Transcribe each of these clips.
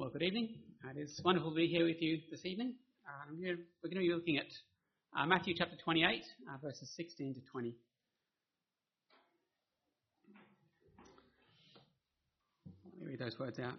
Well, good evening. It is wonderful to be here with you this evening. We're going to be looking at Matthew chapter 28, verses 16 to 20. Let me read those words out.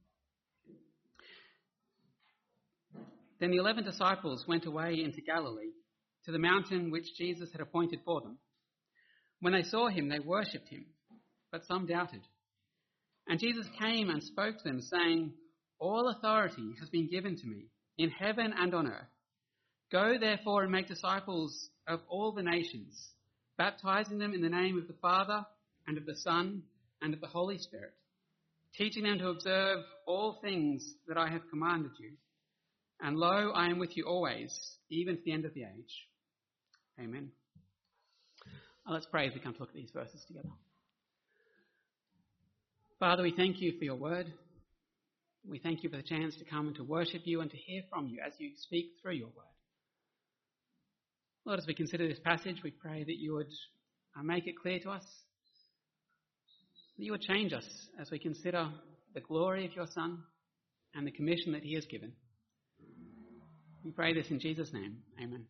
Then the 11 disciples went away into Galilee, to the mountain which Jesus had appointed for them. When they saw him, they worshipped him, but some doubted. And Jesus came and spoke to them, saying, "All authority has been given to me, in heaven and on earth. Go therefore and make disciples of all the nations, baptizing them in the name of the Father and of the Son and of the Holy Spirit, teaching them to observe all things that I have commanded you. And lo, I am with you always, even to the end of the age." Amen. Let's pray as we come to look at these verses together. Father, we thank you for your word. We thank you for the chance to come and to worship you and to hear from you as you speak through your word. Lord, as we consider this passage, we pray that you would make it clear to us, that you would change us as we consider the glory of your Son and the commission that he has given. We pray this in Jesus' name. Amen.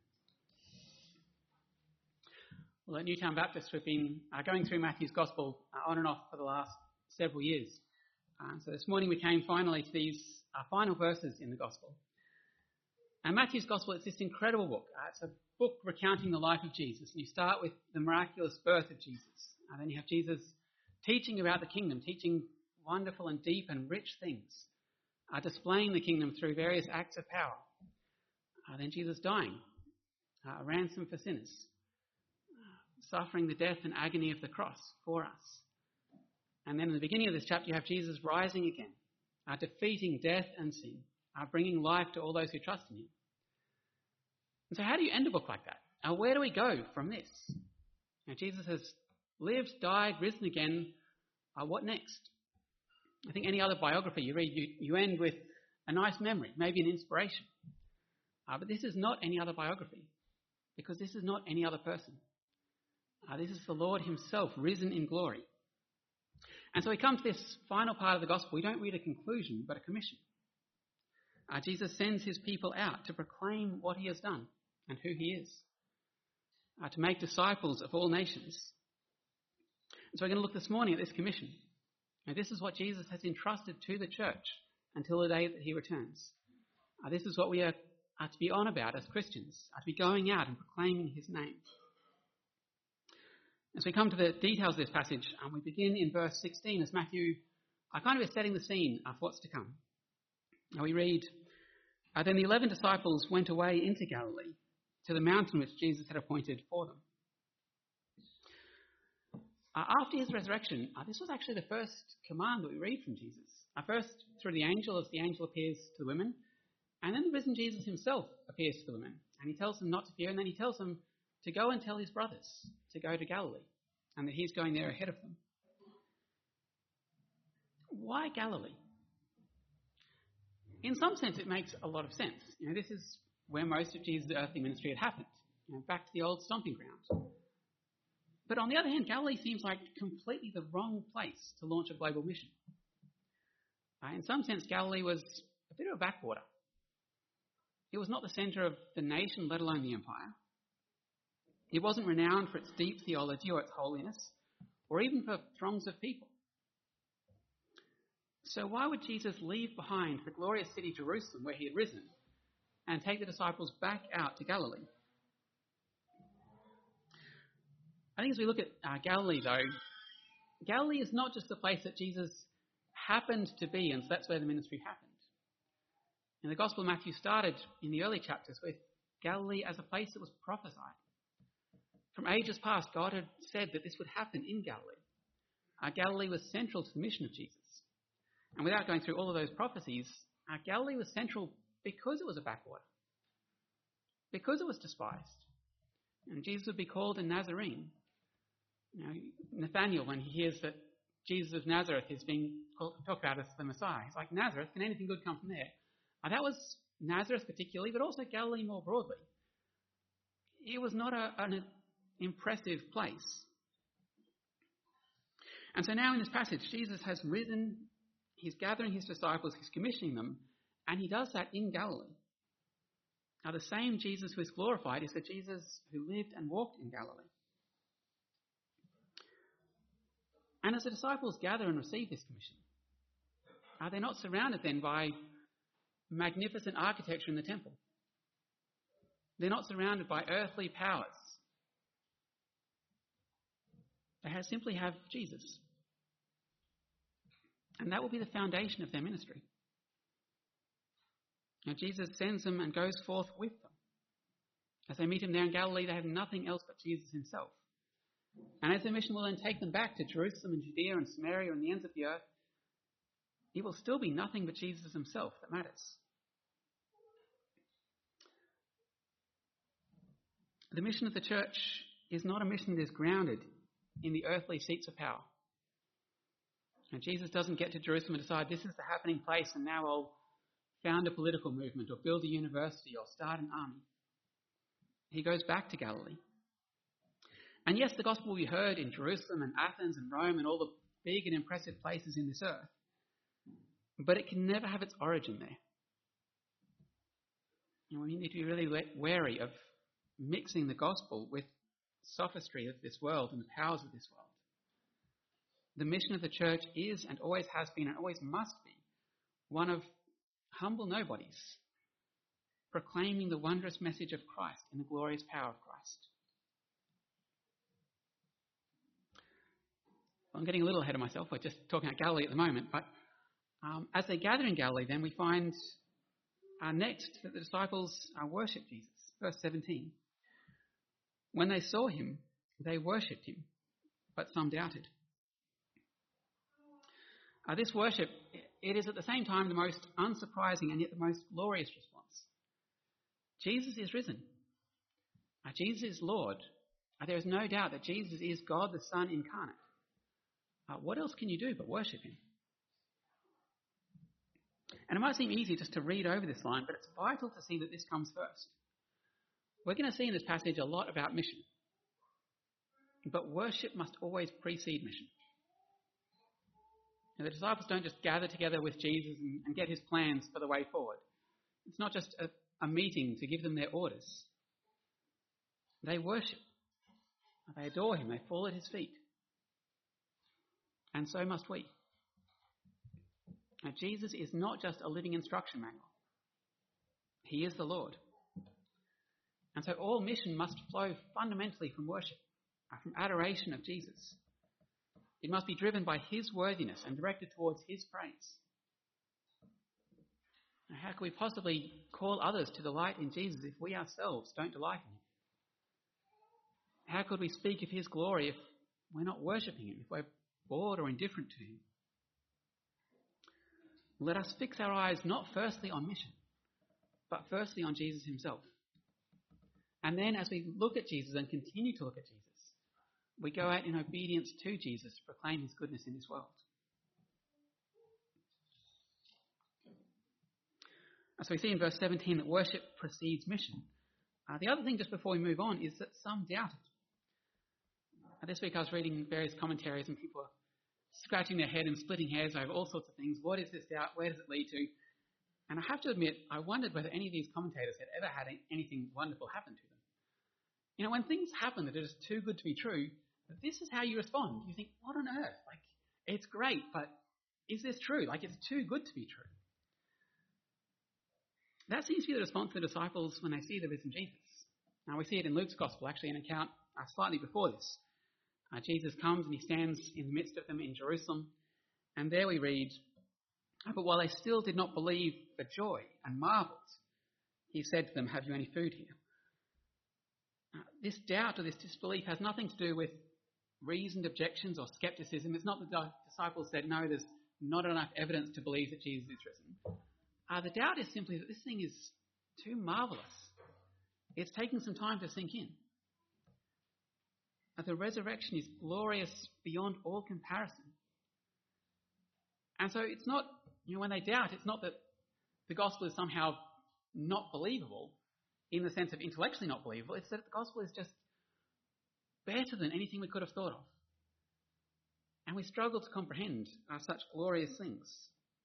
Well, at Newtown Baptist, we've been going through Matthew's Gospel on and off for the last several years. So this morning we came finally to these final verses in the Gospel. And Matthew's Gospel, it's this incredible book. It's a book recounting the life of Jesus. And you start with the miraculous birth of Jesus. And then you have Jesus teaching about the kingdom, teaching wonderful and deep and rich things, displaying the kingdom through various acts of power. Then Jesus dying, a ransom for sinners, suffering the death and agony of the cross for us. And then in the beginning of this chapter, you have Jesus rising again, defeating death and sin, bringing life to all those who trust in him. And so how do you end a book like that? Where do we go from this? Now, Jesus has lived, died, risen again. What next? I think any other biography you read, you end with a nice memory, maybe an inspiration. But this is not any other biography, because this is not any other person. This is the Lord himself, risen in glory. And so we come to this final part of the gospel. We don't read a conclusion, but a commission. Jesus sends his people out to proclaim what he has done and who he is, to make disciples of all nations. And so we're going to look this morning at this commission. Now, this is what Jesus has entrusted to the church until the day that he returns. This is what we are to be on about as Christians, to be going out and proclaiming his name. As we come to the details of this passage, we begin in verse 16 as Matthew kind of is setting the scene for what's to come. Now we read, "Then the 11 disciples went away into Galilee, to the mountain which Jesus had appointed for them." After his resurrection, this was actually the first command that we read from Jesus. First through the angel, as the angel appears to the women, and then the risen Jesus himself appears to the women, and he tells them not to fear, and then he tells them to go and tell his brothers to go to Galilee, and that he's going there ahead of them. Why Galilee? In some sense, it makes a lot of sense. This is where most of Jesus' earthly ministry had happened, back to the old stomping ground. But on the other hand, Galilee seems like completely the wrong place to launch a global mission. In some sense, Galilee was a bit of a backwater. It was not the centre of the nation, let alone the empire. It wasn't renowned for its deep theology or its holiness, or even for throngs of people. So why would Jesus leave behind the glorious city Jerusalem where he had risen and take the disciples back out to Galilee? I think as we look at Galilee, though, Galilee is not just the place that Jesus happened to be, and so that's where the ministry happened. And the Gospel of Matthew started in the early chapters with Galilee as a place that was prophesied. From ages past, God had said that this would happen in Galilee. Galilee was central to the mission of Jesus. And without going through all of those prophecies, Galilee was central because it was a backwater, because it was despised. And Jesus would be called a Nazarene. Nathaniel, when he hears that Jesus of Nazareth is being talked about as the Messiah, he's like, Nazareth, can anything good come from there? That was Nazareth particularly, but also Galilee more broadly. It was not an impressive place. And so now in this passage, Jesus has risen He's gathering his disciples, he's commissioning them, and he does that in Galilee. Now, the same Jesus who is glorified is the Jesus who lived and walked in Galilee. And as the disciples gather and receive this commission, are they not surrounded then by magnificent architecture in the temple? They're not surrounded by earthly powers. They simply have Jesus. And that will be the foundation of their ministry. Now, Jesus sends them and goes forth with them. As they meet him there in Galilee, they have nothing else but Jesus himself. And as their mission will then take them back to Jerusalem and Judea and Samaria and the ends of the earth, it will still be nothing but Jesus himself that matters. The mission of the church is not a mission that is grounded in the earthly seats of power. And Jesus doesn't get to Jerusalem and decide this is the happening place and now I'll found a political movement or build a university or start an army. He goes back to Galilee. And yes, the gospel will be heard in Jerusalem and Athens and Rome and all the big and impressive places in this earth. But it can never have its origin there. And we need to be really wary of mixing the gospel with sophistry of this world and the powers of this world. The mission of the church is and always has been and always must be one of humble nobodies, proclaiming the wondrous message of Christ in the glorious power of Christ. Well, I'm getting a little ahead of myself. We're just talking about Galilee at the moment. But as they gather in Galilee, then we find next that the disciples worship Jesus. Verse 17. When they saw him, they worshipped him, but some doubted. This worship, it is at the same time the most unsurprising and yet the most glorious response. Jesus is risen. Jesus is Lord. There is no doubt that Jesus is God the Son incarnate. What else can you do but worship him? And it might seem easy just to read over this line, but it's vital to see that this comes first. We're going to see in this passage a lot about mission. But worship must always precede mission. Now, the disciples don't just gather together with Jesus and get his plans for the way forward. It's not just a meeting to give them their orders. They worship. They adore him. They fall at his feet. And so must we. Now, Jesus is not just a living instruction manual. He is the Lord. And so all mission must flow fundamentally from worship, from adoration of Jesus. It must be driven by his worthiness and directed towards his praise. Now, how can we possibly call others to delight in Jesus if we ourselves don't delight in him? How could we speak of his glory if we're not worshipping him, if we're bored or indifferent to him? Let us fix our eyes not firstly on mission, but firstly on Jesus himself. And then as we look at Jesus and continue to look at Jesus, we go out in obedience to Jesus to proclaim his goodness in this world. So we see in verse 17 that worship precedes mission. The other thing just before we move on is that some doubted. This week I was reading various commentaries and people are scratching their head and splitting hairs over all sorts of things. What is this doubt? Where does it lead to? And I have to admit, I wondered whether any of these commentators had ever had anything wonderful happen to them. You know, when things happen that are just too good to be true, this is how you respond. You think, what on earth? Like, it's great, but is this true? Like, it's too good to be true. That seems to be the response of the disciples when they see the risen Jesus. Now, we see it in Luke's Gospel, actually, an account slightly before this. Jesus comes and he stands in the midst of them in Jerusalem. And there we read, but while they still did not believe for joy and marveled, he said to them, have you any food here? This doubt or this disbelief has nothing to do with reasoned objections or skepticism. It's not that the disciples said, no, there's not enough evidence to believe that Jesus is risen. The doubt is simply that this thing is too marvellous. It's taking some time to sink in. The resurrection is glorious beyond all comparison. And so it's not, when they doubt, it's not that the gospel is somehow not believable in the sense of intellectually not believable. It's that the gospel is just better than anything we could have thought of. And we struggle to comprehend such glorious things.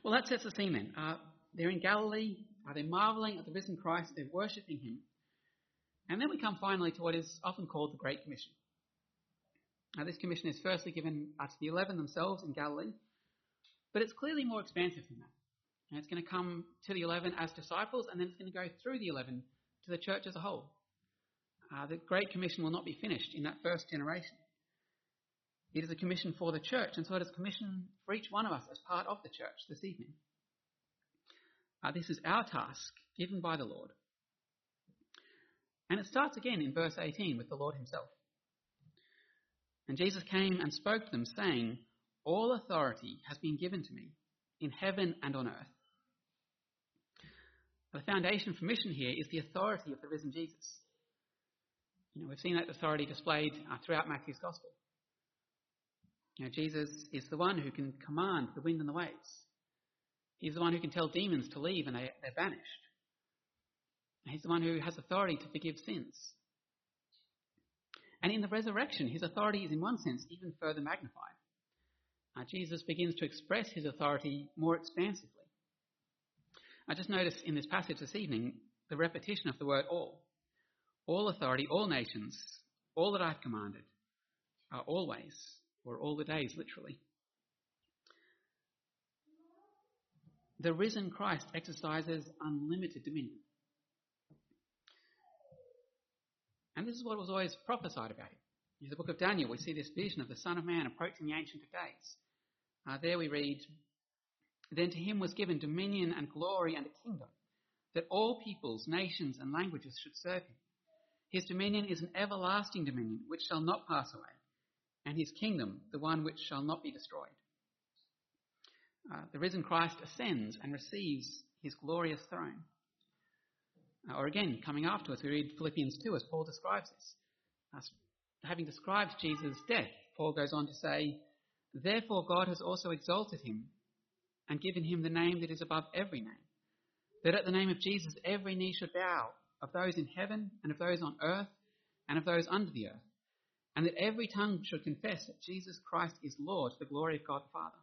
Well, that sets the scene then. They're in Galilee. They're marvelling at the risen Christ. They're worshipping him. And then we come finally to what is often called the Great Commission. Now, this commission is firstly given to the 11 themselves in Galilee, but it's clearly more expansive than that. And it's going to come to the 11 as disciples, and then it's going to go through the 11 to the church as a whole. The Great Commission will not be finished in that first generation. It is a commission for the church, and so it is a commission for each one of us as part of the church this evening. This is our task given by the Lord. And it starts again in verse 18 with the Lord himself. And Jesus came and spoke to them, saying, "All authority has been given to me in heaven and on earth." The foundation for mission here is the authority of the risen Jesus. We've seen that authority displayed throughout Matthew's Gospel. Jesus is the one who can command the wind and the waves. He's the one who can tell demons to leave and they're banished. He's the one who has authority to forgive sins. And in the resurrection, his authority is in one sense even further magnified. Jesus begins to express his authority more expansively. I just notice in this passage this evening the repetition of the word all. All authority, all nations, all that I've commanded, always, or all the days, literally. The risen Christ exercises unlimited dominion. And this is what was always prophesied about him. In the book of Daniel, we see this vision of the Son of Man approaching the Ancient of Days. There we read, "Then to him was given dominion and glory and a kingdom, that all peoples, nations and languages should serve him. His dominion is an everlasting dominion which shall not pass away, and his kingdom the one which shall not be destroyed." The risen Christ ascends and receives his glorious throne. Or again, coming afterwards, we read Philippians 2 as Paul describes this. Having described Jesus' death, Paul goes on to say, "Therefore God has also exalted him and given him the name that is above every name, that at the name of Jesus every knee should bow, of those in heaven and of those on earth and of those under the earth, and that every tongue should confess that Jesus Christ is Lord, to the glory of God the Father."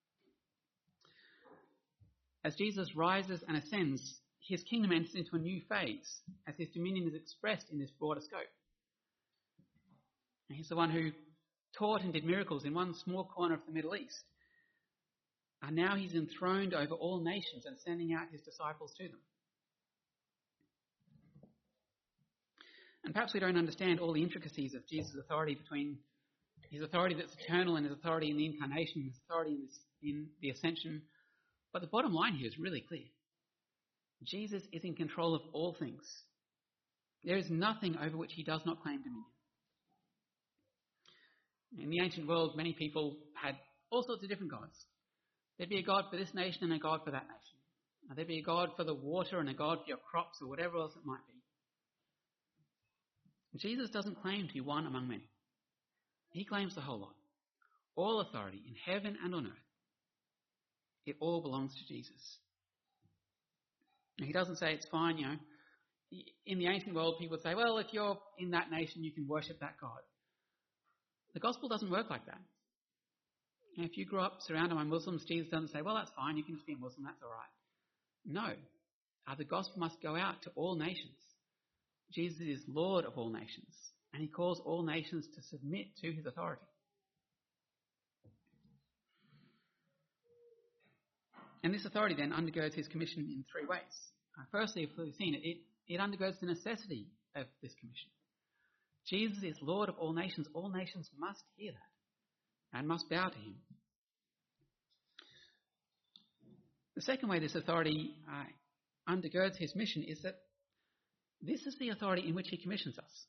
As Jesus rises and ascends, his kingdom enters into a new phase as his dominion is expressed in this broader scope. And he's the one who taught and did miracles in one small corner of the Middle East. And now he's enthroned over all nations and sending out his disciples to them. And perhaps we don't understand all the intricacies of Jesus' authority, between his authority that's eternal and his authority in the incarnation, his authority in the ascension. But the bottom line here is really clear. Jesus is in control of all things. There is nothing over which he does not claim dominion. In the ancient world, many people had all sorts of different gods. There'd be a god for this nation and a god for that nation. There'd be a god for the water and a god for your crops or whatever else it might be. Jesus doesn't claim to be one among many. He claims the whole lot. All authority in heaven and on earth. It all belongs to Jesus. He doesn't say it's fine, In the ancient world, people would say, well, if you're in that nation, you can worship that God. The gospel doesn't work like that. If you grew up surrounded by Muslims, Jesus doesn't say, well, that's fine, you can just be a Muslim, that's all right. No. The gospel must go out to all nations. Jesus is Lord of all nations, and he calls all nations to submit to his authority. And this authority then undergirds his commission in three ways. Firstly, if we've seen it, it undergirds the necessity of this commission. Jesus is Lord of all nations. All nations must hear that and must bow to him. The second way this authority undergirds his mission is that this is the authority in which he commissions us.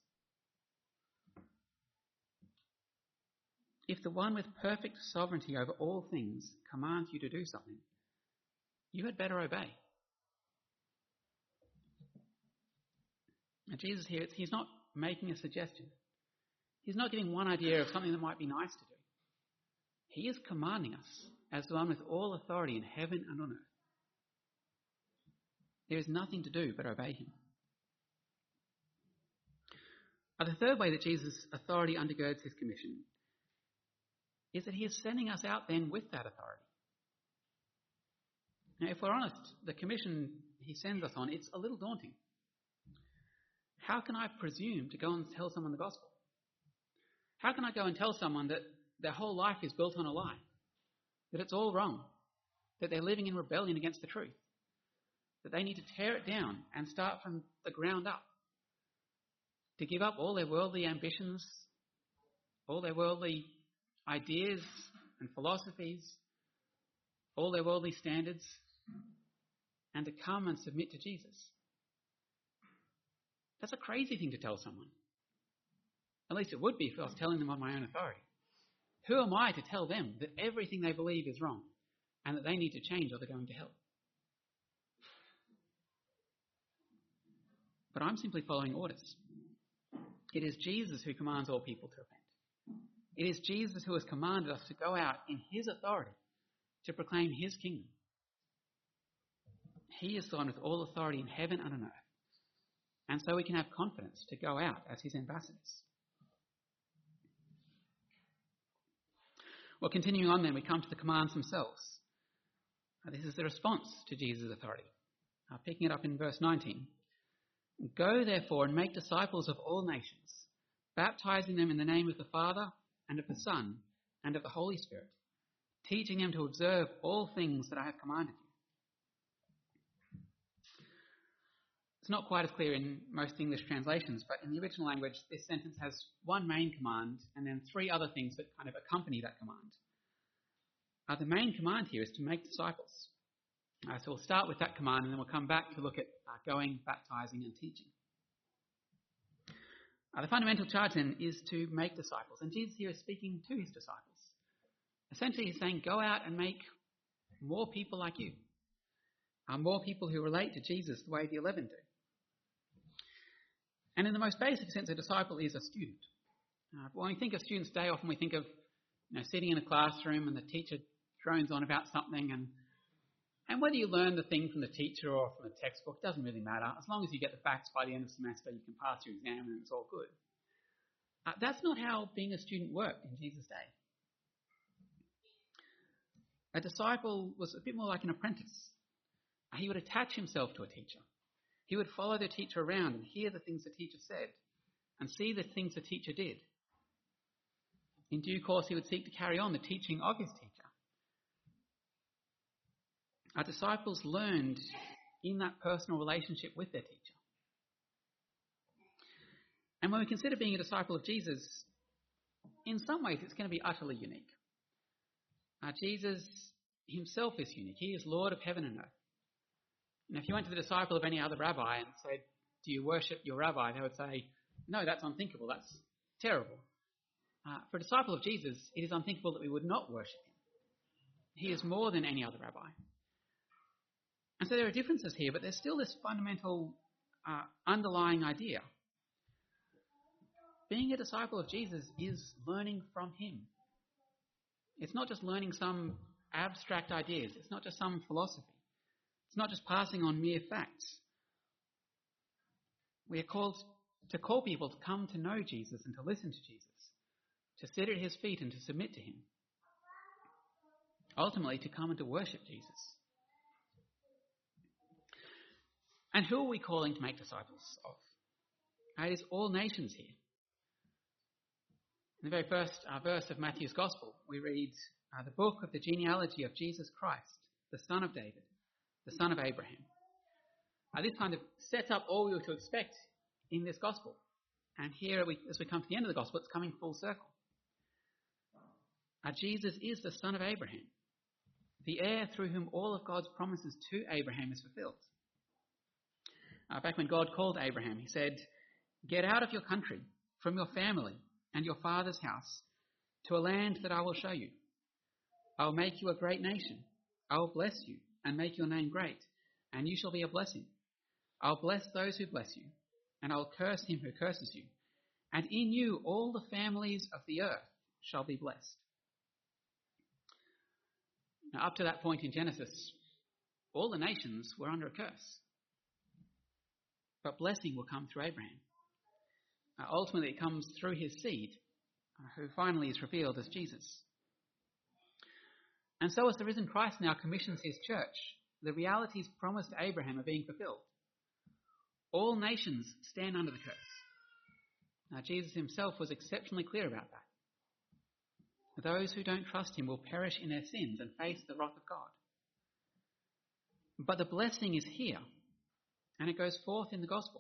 If the one with perfect sovereignty over all things commands you to do something, you had better obey. Now, Jesus here, he's not making a suggestion. He's not giving one idea of something that might be nice to do. He is commanding us as the one with all authority in heaven and on earth. There is nothing to do but obey him. The third way that Jesus' authority undergirds his commission is that he is sending us out then with that authority. Now, if we're honest, the commission he sends us on, it's a little daunting. How can I presume to go and tell someone the gospel? How can I go and tell someone that their whole life is built on a lie, that it's all wrong, that they're living in rebellion against the truth, that they need to tear it down and start from the ground up, to give up all their worldly ambitions, all their worldly ideas and philosophies, all their worldly standards, and to come and submit to Jesus? That's a crazy thing to tell someone. At least it would be if I was telling them on my own authority. Who am I to tell them that everything they believe is wrong and that they need to change or they're going to hell? But I'm simply following orders. It is Jesus who commands all people to repent. It is Jesus who has commanded us to go out in his authority to proclaim his kingdom. He is the one with all authority in heaven and on earth. And so we can have confidence to go out as his ambassadors. Well, continuing on then, we come to the commands themselves. This is the response to Jesus' authority. Picking it up in verse 19. Go therefore and make disciples of all nations, baptizing them in the name of the Father and of the Son and of the Holy Spirit, teaching them to observe all things that I have commanded you. It's not quite as clear in most English translations, but in the original language, this sentence has one main command and then three other things that kind of accompany that command. The main command here is to make disciples. So we'll start with that command and then we'll come back to look at going, baptizing and teaching. The fundamental charge then is to make disciples. And Jesus here is speaking to his disciples. Essentially he's saying, go out and make more people like you. More people who relate to Jesus the way the 11 do. And in the most basic sense, a disciple is a student. When we think of students today, often we think of sitting in a classroom and the teacher drones on about something, and whether you learn the thing from the teacher or from the textbook doesn't really matter. As long as you get the facts by the end of the semester, you can pass your exam and it's all good. That's not how being a student worked in Jesus' day. A disciple was a bit more like an apprentice. He would attach himself to a teacher. He would follow the teacher around and hear the things the teacher said and see the things the teacher did. In due course, he would seek to carry on the teaching of his teacher. Our disciples learned in that personal relationship with their teacher. And when we consider being a disciple of Jesus, in some ways it's going to be utterly unique. Jesus himself is unique. He is Lord of heaven and earth. And if you went to the disciple of any other rabbi and said, do you worship your rabbi? They would say, no, that's unthinkable. That's terrible. For a disciple of Jesus, it is unthinkable that we would not worship him. He is more than any other rabbi. And so there are differences here, but there's still this fundamental underlying idea. Being a disciple of Jesus is learning from him. It's not just learning some abstract ideas. It's not just some philosophy. It's not just passing on mere facts. We are called to call people to come to know Jesus and to listen to Jesus, to sit at his feet and to submit to him. Ultimately, to come and to worship Jesus. And who are we calling to make disciples of? It is all nations here. In the very first verse of Matthew's Gospel, we read the book of the genealogy of Jesus Christ, the son of David, the son of Abraham. This kind of sets up all we were to expect in this Gospel. And here, as we come to the end of the Gospel, it's coming full circle. Jesus is the son of Abraham, the heir through whom all of God's promises to Abraham is fulfilled. Back when God called Abraham, he said, get out of your country, from your family and your father's house, to a land that I will show you. I will make you a great nation. I will bless you and make your name great, and you shall be a blessing. I will bless those who bless you, and I will curse him who curses you. And in you all the families of the earth shall be blessed. Now, up to that point in Genesis, all the nations were under a curse. But blessing will come through Abraham. Ultimately, it comes through his seed, who finally is revealed as Jesus. And so as the risen Christ now commissions his church the realities promised to Abraham are being fulfilled. All nations stand under the curse. Now, Jesus himself was exceptionally clear about that. Those who don't trust him will perish in their sins and face the wrath of God. But the blessing is here, and it goes forth in the gospel.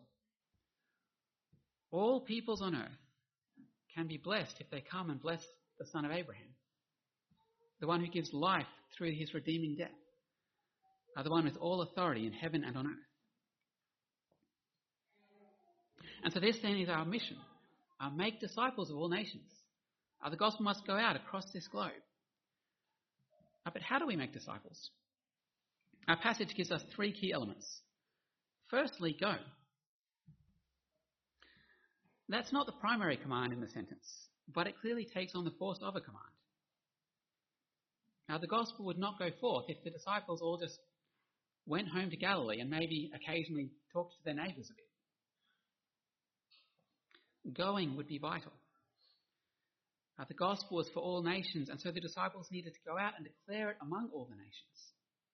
All peoples on earth can be blessed if they come and bless the Son of Abraham, the one who gives life through his redeeming death, the one with all authority in heaven and on earth. And so this then is our mission. Make disciples of all nations. The gospel must go out across this globe. But how do we make disciples? Our passage gives us three key elements. Firstly, go. That's not the primary command in the sentence, but it clearly takes on the force of a command. Now, the gospel would not go forth if the disciples all just went home to Galilee and maybe occasionally talked to their neighbours a bit. Going would be vital. The gospel was for all nations, and so the disciples needed to go out and declare it among all the nations.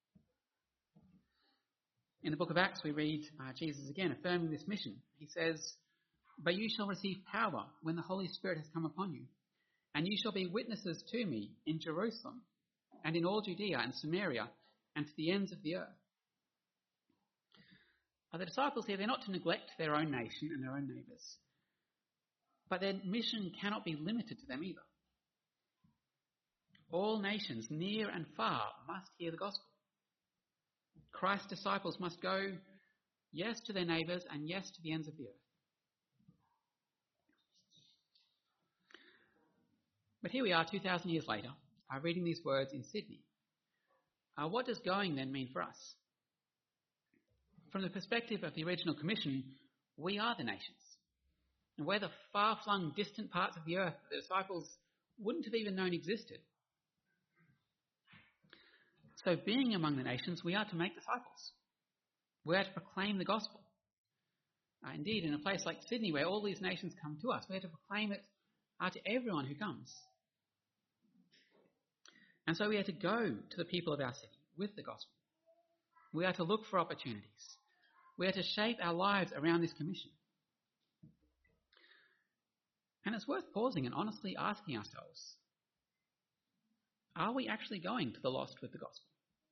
In the book of Acts, we read Jesus again affirming this mission. He says, "But you shall receive power when the Holy Spirit has come upon you, and you shall be witnesses to me in Jerusalem and in all Judea and Samaria and to the ends of the earth." The disciples here, they're not to neglect their own nation and their own neighbours, but their mission cannot be limited to them either. All nations, near and far, must hear the gospel. Christ's disciples must go, yes, to their neighbours and yes, to the ends of the earth. But here we are 2,000 years later, reading these words in Sydney. What does going then mean for us? From the perspective of the original commission, we are the nations. And we're the far-flung, distant parts of the earth that the disciples wouldn't have even known existed. So being among the nations, we are to make disciples. We are to proclaim the gospel. Indeed, in a place like Sydney, where all these nations come to us, we are to proclaim it to everyone who comes. And so we are to go to the people of our city with the gospel. We are to look for opportunities. We are to shape our lives around this commission. And it's worth pausing and honestly asking ourselves, are we actually going to the lost with the gospel?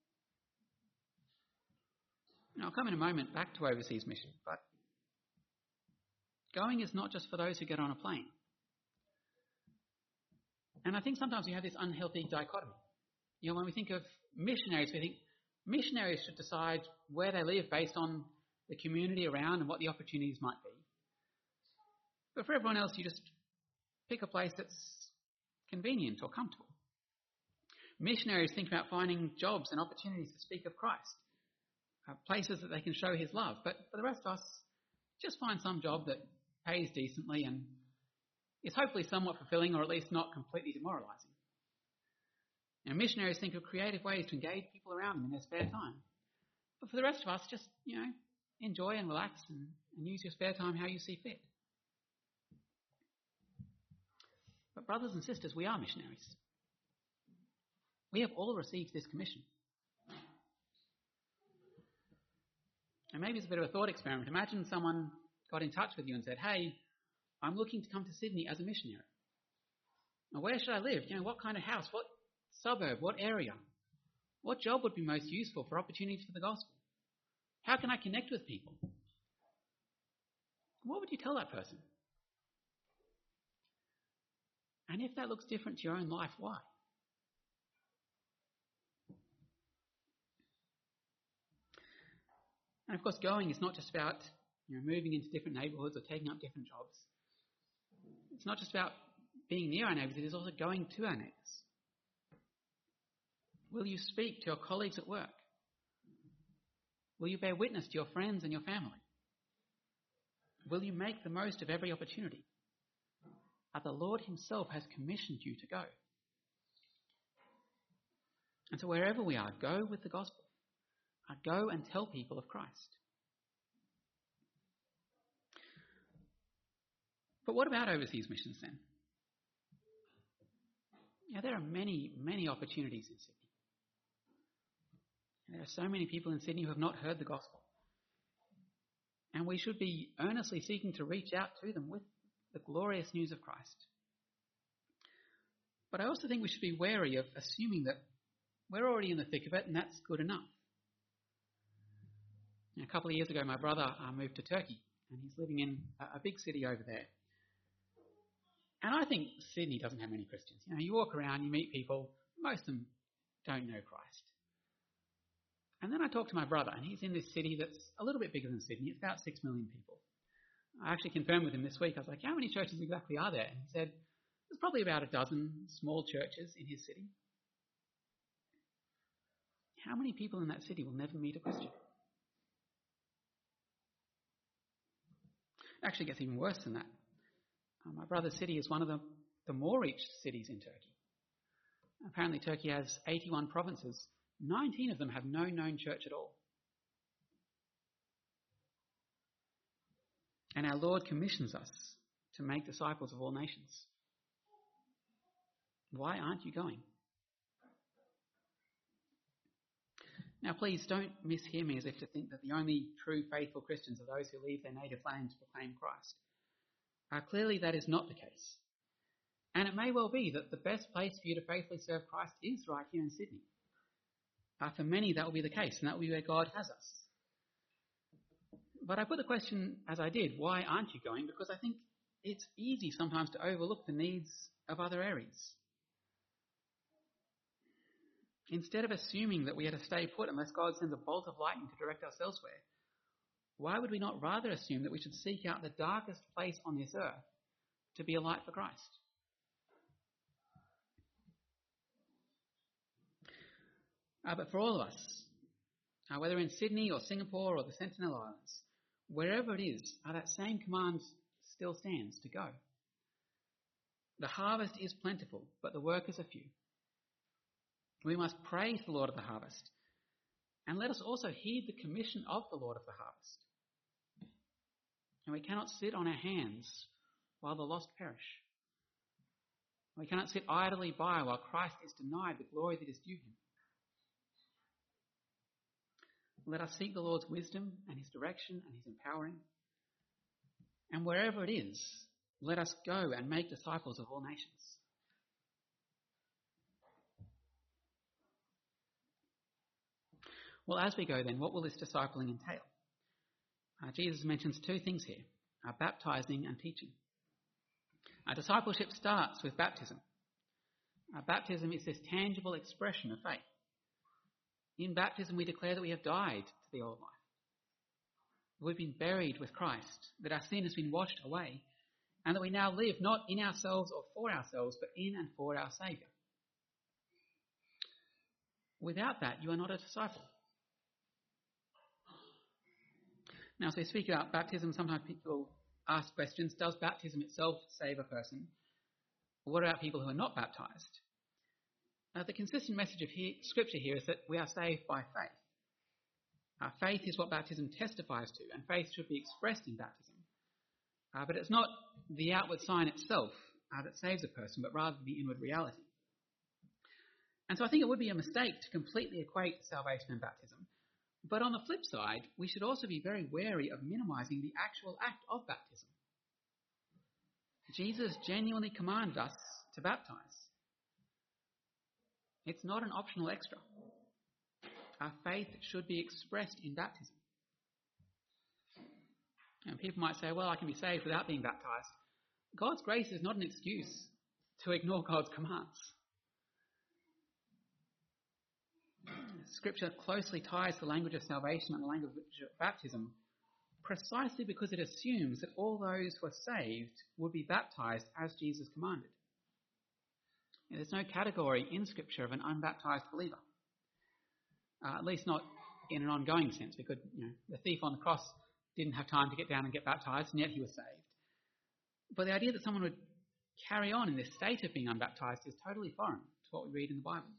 Now, I'll come in a moment back to overseas mission, but going is not just for those who get on a plane. And I think sometimes we have this unhealthy dichotomy. When we think of missionaries, we think missionaries should decide where they live based on the community around and what the opportunities might be. But for everyone else, you just pick a place that's convenient or comfortable. Missionaries think about finding jobs and opportunities to speak of Christ, places that they can show his love. But for the rest of us, just find some job that pays decently and is hopefully somewhat fulfilling or at least not completely demoralising. Now, missionaries think of creative ways to engage people around them in their spare time. But for the rest of us, just, enjoy and relax and use your spare time how you see fit. But brothers and sisters, we are missionaries. We have all received this commission. And maybe it's a bit of a thought experiment. Imagine someone got in touch with you and said, "Hey, I'm looking to come to Sydney as a missionary. Now, where should I live? What kind of house? What suburb? What area? What job would be most useful for opportunities for the gospel? How can I connect with people?" What would you tell that person? And if that looks different to your own life, why? And of course, going is not just about moving into different neighbourhoods or taking up different jobs. It's not just about being near our neighbours, it is also going to our neighbours. Will you speak to your colleagues at work? Will you bear witness to your friends and your family? Will you make the most of every opportunity? The Lord himself has commissioned you to go. And so wherever we are, go with the gospel. Go and tell people of Christ. But what about overseas missions then? There are many, many opportunities in Sydney. There are so many people in Sydney who have not heard the gospel. And we should be earnestly seeking to reach out to them with the glorious news of Christ. But I also think we should be wary of assuming that we're already in the thick of it and that's good enough. A couple of years ago, my brother moved to Turkey, and he's living in a big city over there. And I think Sydney doesn't have many Christians. You walk around, you meet people, most of them don't know Christ. And then I talked to my brother, and he's in this city that's a little bit bigger than Sydney. It's about 6 million people. I actually confirmed with him this week. I was like, how many churches exactly are there? And he said, there's probably about a dozen small churches in his city. How many people in that city will never meet a Christian? It actually gets even worse than that. My brother's city is one of the more reached cities in Turkey. Apparently Turkey has 81 provinces. 19 of them have no known church at all. And our Lord commissions us to make disciples of all nations. Why aren't you going? Now, please don't mishear me as if to think that the only true faithful Christians are those who leave their native land to proclaim Christ. Clearly, that is not the case. And it may well be that the best place for you to faithfully serve Christ is right here in Sydney. For many, that will be the case, and that will be where God has us. But I put the question as I did, why aren't you going? Because I think it's easy sometimes to overlook the needs of other areas. Instead of assuming that we are to stay put unless God sends a bolt of lightning to direct us elsewhere, why would we not rather assume that we should seek out the darkest place on this earth to be a light for Christ? But for all of us, whether in Sydney or Singapore or the Sentinel Islands, wherever it is, that same command still stands to go. The harvest is plentiful, but the workers are few. We must pray to the Lord of the harvest, and let us also heed the commission of the Lord of the harvest. And we cannot sit on our hands while the lost perish. We cannot sit idly by while Christ is denied the glory that is due him. Let us seek the Lord's wisdom and his direction and his empowering. And wherever it is, let us go and make disciples of all nations. Well, as we go then, what will this discipling entail? Jesus mentions two things here, baptizing and teaching. Discipleship starts with baptism. Baptism is this tangible expression of faith. In baptism, we declare that we have died to the old life. We've been buried with Christ, that our sin has been washed away, and that we now live not in ourselves or for ourselves, but in and for our Saviour. Without that, you are not a disciple. Now, as we speak about baptism, sometimes people ask questions, does baptism itself save a person? What about people who are not baptised? The consistent message of Scripture here is that we are saved by faith. Faith is what baptism testifies to, and faith should be expressed in baptism. But it's not the outward sign itself that saves a person, but rather the inward reality. And so I think it would be a mistake to completely equate salvation and baptism. But on the flip side, we should also be very wary of minimizing the actual act of baptism. Jesus genuinely commanded us to baptize. It's not an optional extra. Our faith should be expressed in baptism. And people might say, well, I can be saved without being baptized. God's grace is not an excuse to ignore God's commands. Scripture closely ties the language of salvation and the language of baptism precisely because it assumes that all those who are saved would be baptized as Jesus commanded. There's no category in Scripture of an unbaptized believer, at least not in an ongoing sense. We could, the thief on the cross didn't have time to get down and get baptized, and yet he was saved. But the idea that someone would carry on in this state of being unbaptized is totally foreign to what we read in the Bible.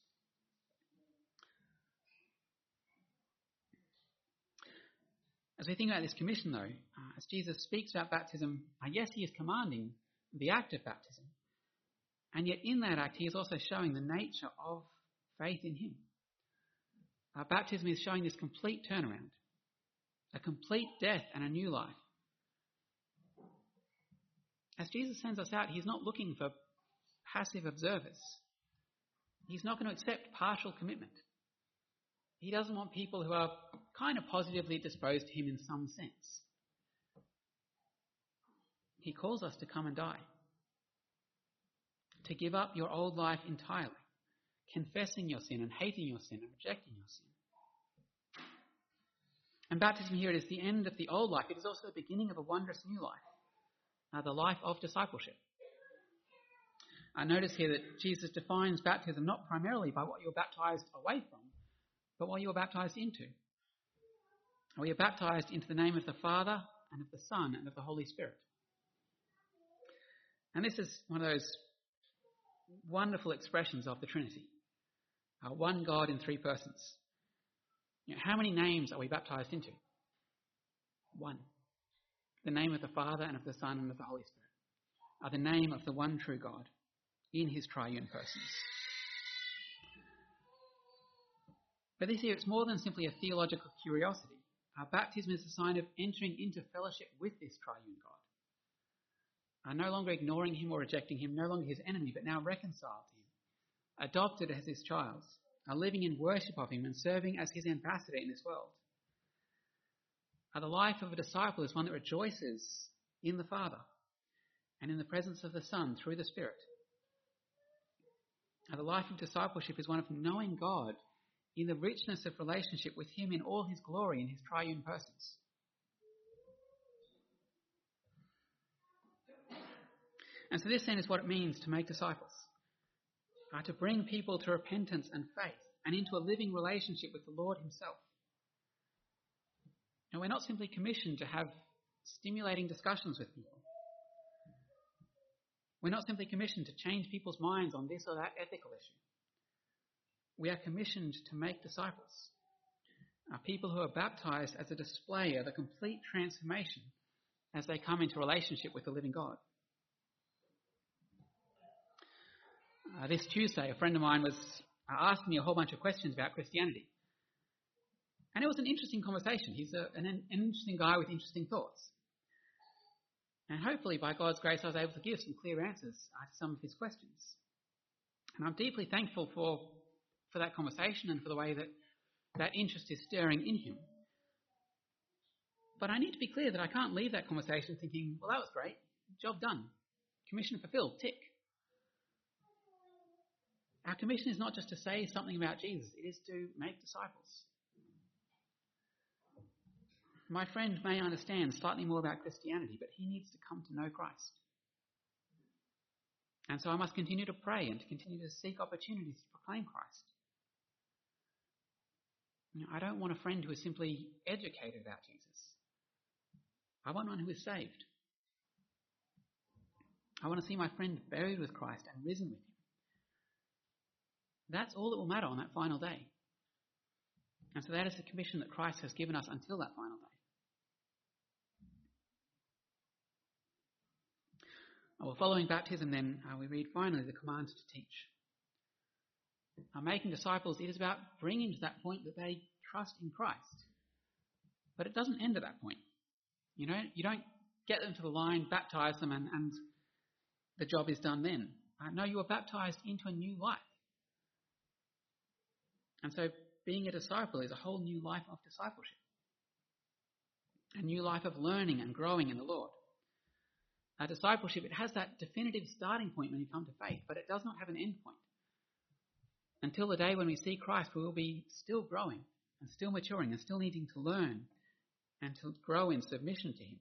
As we think about this commission, though, as Jesus speaks about baptism, yes, he is commanding the act of baptism. And yet in that act, he is also showing the nature of faith in him. Our baptism is showing this complete turnaround, a complete death and a new life. As Jesus sends us out, he's not looking for passive observers. He's not going to accept partial commitment. He doesn't want people who are kind of positively disposed to him in some sense. He calls us to come and die, to give up your old life entirely, confessing your sin and hating your sin and rejecting your sin. And baptism here is the end of the old life. It is also the beginning of a wondrous new life, the life of discipleship. Notice here that Jesus defines baptism not primarily by what you're baptized away from, but what you're baptized into. We are baptized into the name of the Father and of the Son and of the Holy Spirit. And this is one of those wonderful expressions of the Trinity. One God in three persons. How many names are we baptized into? One. The name of the Father and of the Son and of the Holy Spirit. The name of the one true God in his triune persons. But this year it's more than simply a theological curiosity. Our baptism is a sign of entering into fellowship with this triune God. No longer ignoring him or rejecting him, no longer his enemy, but now reconciled to him, adopted as his child, living in worship of him and serving as his ambassador in this world. The life of a disciple is one that rejoices in the Father and in the presence of the Son through the Spirit. The life of discipleship is one of knowing God in the richness of relationship with him in all his glory in his triune persons. And so this then is what it means to make disciples, to bring people to repentance and faith and into a living relationship with the Lord himself. Now, we're not simply commissioned to have stimulating discussions with people. We're not simply commissioned to change people's minds on this or that ethical issue. We are commissioned to make disciples, people who are baptized as a display of a complete transformation as they come into relationship with the living God. This Tuesday, a friend of mine was asking me a whole bunch of questions about Christianity. And it was an interesting conversation. He's an interesting guy with interesting thoughts. And hopefully, by God's grace, I was able to give some clear answers to some of his questions. And I'm deeply thankful for that conversation and for the way that that interest is stirring in him. But I need to be clear that I can't leave that conversation thinking, well, that was great, job done, commission fulfilled, tick. Our commission is not just to say something about Jesus, it is to make disciples. My friend may understand slightly more about Christianity, but he needs to come to know Christ. And so I must continue to pray and to continue to seek opportunities to proclaim Christ. I don't want a friend who is simply educated about Jesus. I want one who is saved. I want to see my friend buried with Christ and risen with him. That's all that will matter on that final day. And so that is the commission that Christ has given us until that final day. Well, following baptism then, we read finally the command to teach. Making disciples, it is about bringing to that point that they trust in Christ. But it doesn't end at that point. You don't get them to the line, baptize them, and the job is done then. No, you are baptized into a new life. And so being a disciple is a whole new life of discipleship. A new life of learning and growing in the Lord. Discipleship, it has that definitive starting point when you come to faith, but it does not have an end point. Until the day when we see Christ, we will be still growing and still maturing and still needing to learn and to grow in submission to him.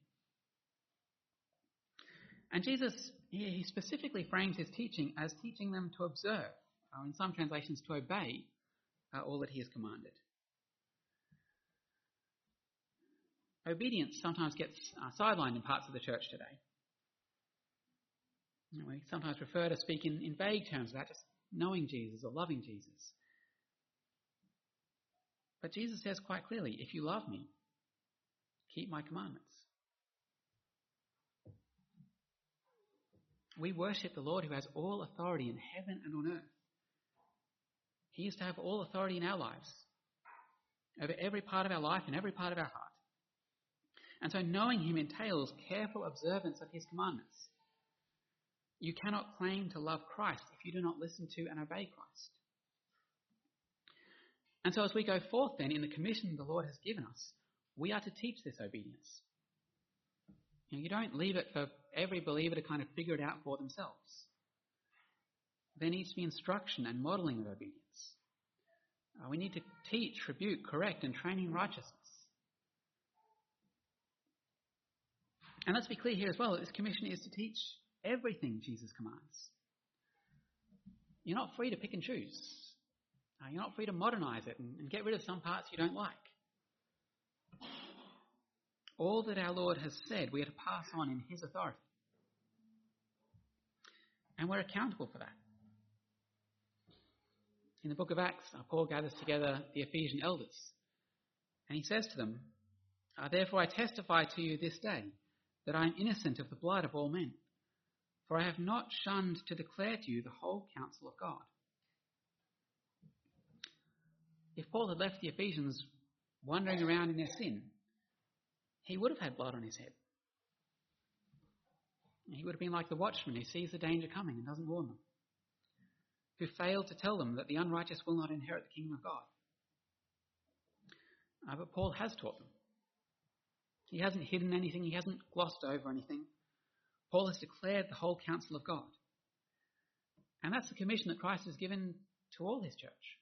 And Jesus, he specifically frames his teaching as teaching them to observe, or in some translations to obey, all that he has commanded. Obedience sometimes gets sidelined in parts of the church today. We sometimes prefer to speak in vague terms about just knowing Jesus or loving Jesus. But Jesus says quite clearly, if you love me, keep my commandments. We worship the Lord who has all authority in heaven and on earth. He is to have all authority in our lives. over every part of our life and every part of our heart. And so knowing him entails careful observance of his commandments. You cannot claim to love Christ if you do not listen to and obey Christ. And so as we go forth then in the commission the Lord has given us, we are to teach this obedience. You don't leave it for every believer to kind of figure it out for themselves. There needs to be instruction and modelling of obedience. We need to teach, rebuke, correct, and train in righteousness. And let's be clear here as well that this commission is to teach everything Jesus commands. You're not free to pick and choose. You're not free to modernise it and get rid of some parts you don't like. All that our Lord has said, we are to pass on in his authority. And we're accountable for that. In the book of Acts, Paul gathers together the Ephesian elders. And he says to them, "Therefore I testify to you this day that I am innocent of the blood of all men. For I have not shunned to declare to you the whole counsel of God." If Paul had left the Ephesians wandering around in their sin, he would have had blood on his head. He would have been like the watchman who sees the danger coming and doesn't warn them, who failed to tell them that the unrighteous will not inherit the kingdom of God. But Paul has taught them. He hasn't hidden anything. He hasn't glossed over anything. Paul has declared the whole counsel of God. And that's the commission that Christ has given to all his church.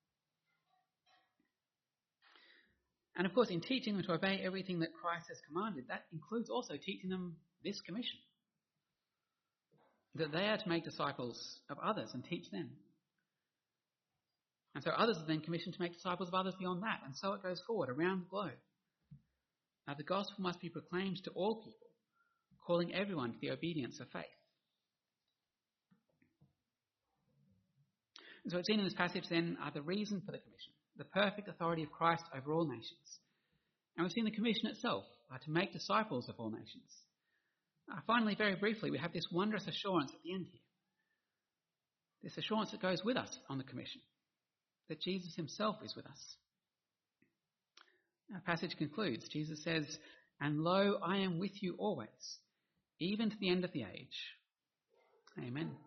And of course, in teaching them to obey everything that Christ has commanded, that includes also teaching them this commission. That they are to make disciples of others and teach them. And so others are then commissioned to make disciples of others beyond that. And so it goes forward around the globe. The gospel must be proclaimed to all people, calling everyone to the obedience of faith. And so it's seen in this passage then the reason for the commission, the perfect authority of Christ over all nations. And we've seen the commission itself to make disciples of all nations. Finally, very briefly, we have this wondrous assurance at the end here. This assurance that goes with us on the commission, that Jesus himself is with us. Our passage concludes. Jesus says, "And lo, I am with you always, even to the end of the age." Amen.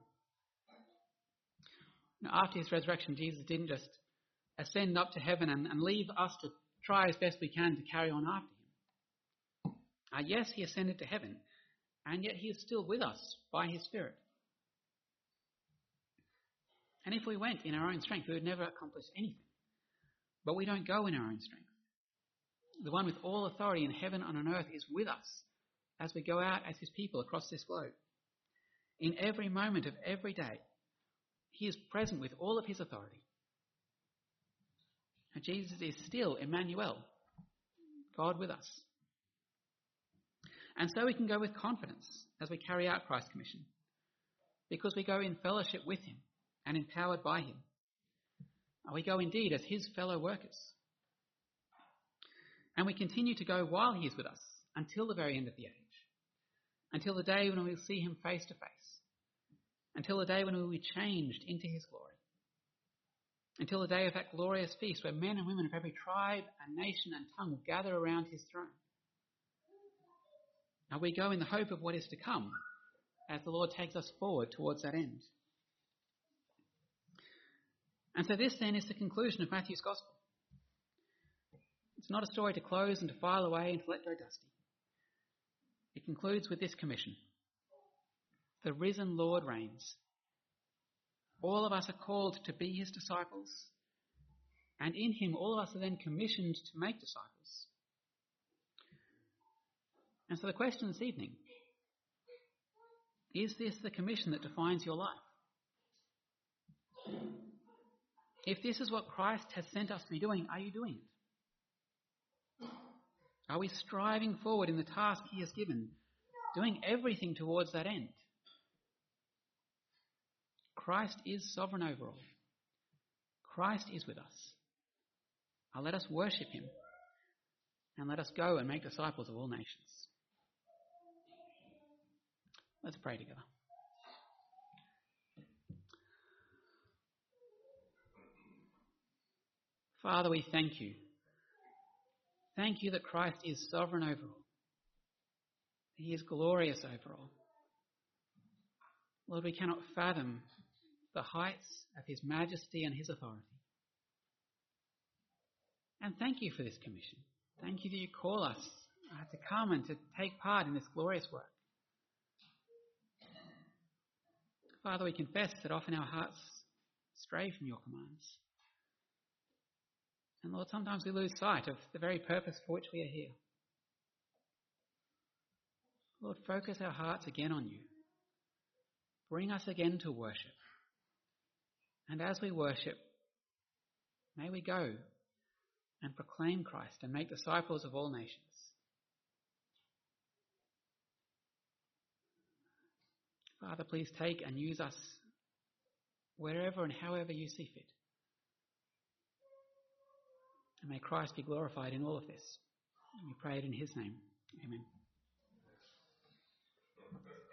Now, after his resurrection, Jesus didn't just ascend up to heaven and leave us to try as best we can to carry on after him. Yes, he ascended to heaven, and yet he is still with us by his Spirit. And if we went in our own strength, we would never accomplish anything. But we don't go in our own strength. The one with all authority in heaven and on earth is with us as we go out as his people across this globe. In every moment of every day, he is present with all of his authority. And Jesus is still Emmanuel, God with us. And so we can go with confidence as we carry out Christ's commission, because we go in fellowship with him and empowered by him. We go indeed as his fellow workers. And we continue to go while he is with us until the very end of the age, until the day when we will see him face to face, until the day when we will be changed into his glory, until the day of that glorious feast where men and women of every tribe and nation and tongue will gather around his throne. Now we go in the hope of what is to come as the Lord takes us forward towards that end. And so this then is the conclusion of Matthew's Gospel. It's not a story to close and to file away and to let go dusty. It concludes with this commission. The risen Lord reigns. All of us are called to be his disciples, and in him all of us are then commissioned to make disciples. And so the question this evening, is this the commission that defines your life? If this is what Christ has sent us to be doing, are you doing it? Are we striving forward in the task he has given, doing everything towards that end? Christ is sovereign over all. Christ is with us. Let us worship him, and let us go and make disciples of all nations. Let's pray together. Father, we thank you Thank you that Christ is sovereign over all. He is glorious over all. Lord, we cannot fathom the heights of his majesty and his authority. And thank you for this commission. Thank you that you call us to come and to take part in this glorious work. Father, we confess that often our hearts stray from your commands. And Lord, sometimes we lose sight of the very purpose for which we are here. Lord, focus our hearts again on you. Bring us again to worship. And as we worship, may we go and proclaim Christ and make disciples of all nations. Father, please take and use us wherever and however you see fit. And may Christ be glorified in all of this. We pray it in his name. Amen.